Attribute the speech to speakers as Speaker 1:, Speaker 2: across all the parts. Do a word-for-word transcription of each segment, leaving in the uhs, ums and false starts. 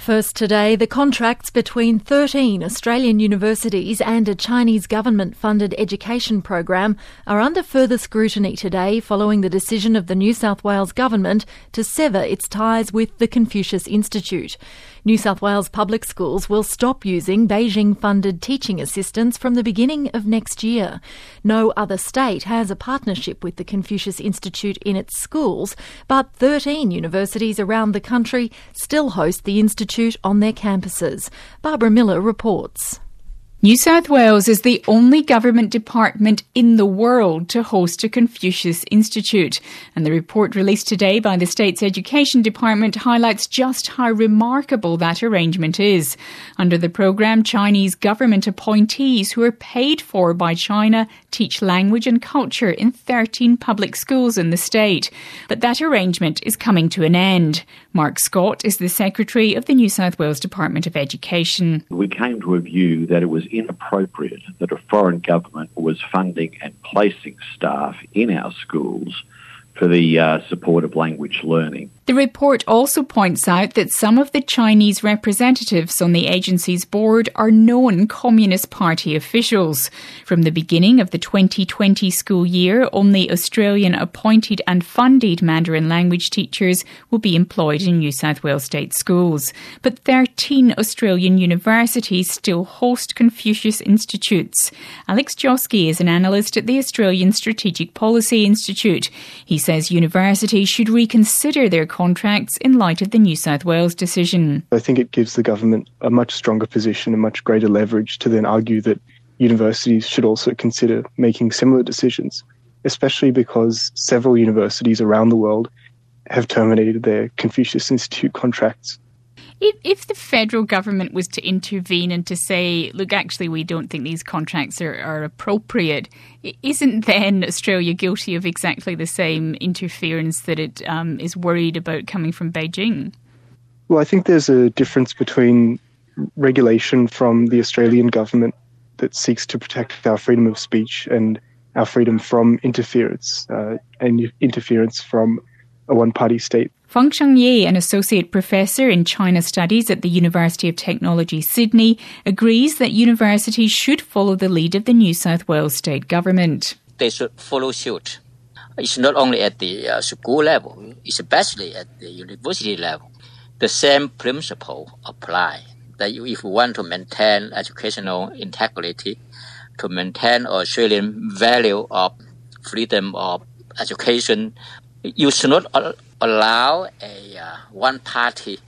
Speaker 1: First today, the contracts between thirteen Australian universities and a Chinese government-funded education program are under further scrutiny today following the decision of the New South Wales government to sever its ties with the Confucius Institute. New South Wales public schools will stop using Beijing-funded teaching assistants from the beginning of next year. No other state has a partnership with the Confucius Institute in its schools, but thirteen universities around the country still host the institute on their campuses. Barbara Miller reports.
Speaker 2: New South Wales is the only government department in the world to host a Confucius Institute, and the report released today by the state's Education Department highlights just how remarkable that arrangement is. Under the programme, Chinese government appointees who are paid for by China teach language and culture in thirteen public schools in the state. But that arrangement is coming to an end. Mark Scott is the Secretary of the New South Wales Department of Education.
Speaker 3: We came to a view that it was inappropriate that a foreign government was funding and placing staff in our schools for the uh, support of language learning.
Speaker 2: The report also points out that some of the Chinese representatives on the agency's board are known Communist Party officials. From the beginning of the twenty twenty school year, only Australian appointed and funded Mandarin language teachers will be employed in New South Wales state schools. But thirteen Australian universities still host Confucius Institutes. Alex Joske is an analyst at the Australian Strategic Policy Institute. He says universities should reconsider their contracts in light of the New South Wales decision.
Speaker 4: I think it gives the government a much stronger position and much greater leverage to then argue that universities should also consider making similar decisions, especially because several universities around the world have terminated their Confucius Institute contracts.
Speaker 2: If, if the federal government was to intervene and to say, look, actually, we don't think these contracts are, are appropriate, isn't then Australia guilty of exactly the same interference that it um, is worried about coming from Beijing?
Speaker 4: Well, I think there's a difference between regulation from the Australian government that seeks to protect our freedom of speech and our freedom from interference, uh, and interference from a one-party state.
Speaker 2: Fengsheng Ye, an associate professor in China Studies at the University of Technology, Sydney, agrees that universities should follow the lead of the New South Wales state government.
Speaker 5: They should follow suit. It's not only at the uh, school level, it's especially at the university level. The same principle apply. That if you want to maintain educational integrity, to maintain Australian value of freedom of education, you should not allow a uh, one-party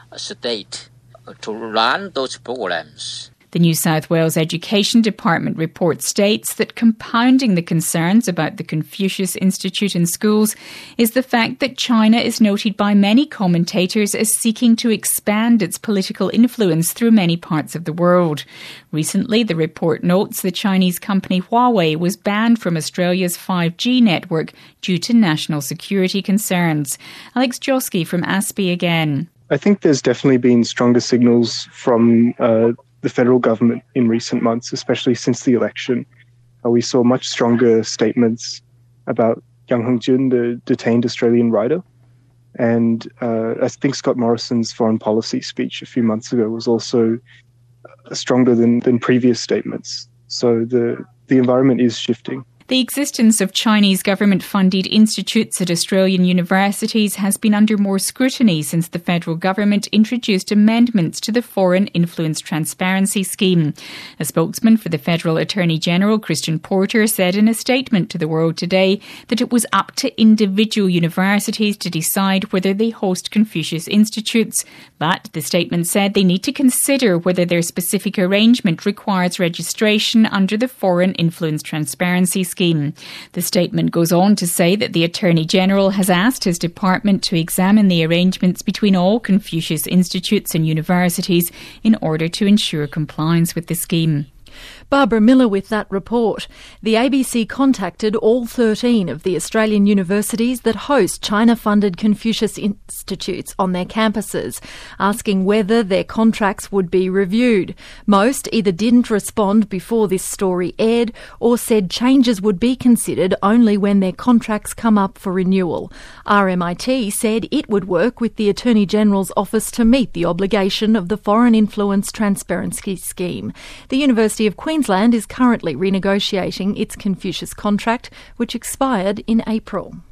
Speaker 5: state to run those programs.
Speaker 2: The New South Wales Education Department report states that compounding the concerns about the Confucius Institute in schools is the fact that China is noted by many commentators as seeking to expand its political influence through many parts of the world. Recently, the report notes the Chinese company Huawei was banned from Australia's five G network due to national security concerns. Alex Joske from A S P I again.
Speaker 4: I think there's definitely been stronger signals from uh, the federal government in recent months, especially since the election. Uh, we saw much stronger statements about Yang Hengjun, the detained Australian writer. And uh, I think Scott Morrison's foreign policy speech a few months ago was also uh, stronger than, than previous statements. So the, the environment is shifting.
Speaker 2: The existence of Chinese government-funded institutes at Australian universities has been under more scrutiny since the federal government introduced amendments to the Foreign Influence Transparency Scheme. A spokesman for the Federal Attorney-General, Christian Porter, said in a statement to The World Today that it was up to individual universities to decide whether they host Confucius Institutes. But the statement said they need to consider whether their specific arrangement requires registration under the Foreign Influence Transparency Scheme. Scheme. The statement goes on to say that the Attorney-General has asked his department to examine the arrangements between all Confucius Institutes and universities in order to ensure compliance with the scheme.
Speaker 1: Barbara Miller with that report. The A B C contacted all thirteen of the Australian universities that host China-funded Confucius Institutes on their campuses, asking whether their contracts would be reviewed. Most either didn't respond before this story aired or said changes would be considered only when their contracts come up for renewal. R M I T said it would work with the Attorney General's office to meet the obligation of the Foreign Influence Transparency Scheme. The University of Queensland is currently renegotiating its Confucius contract, which expired in April.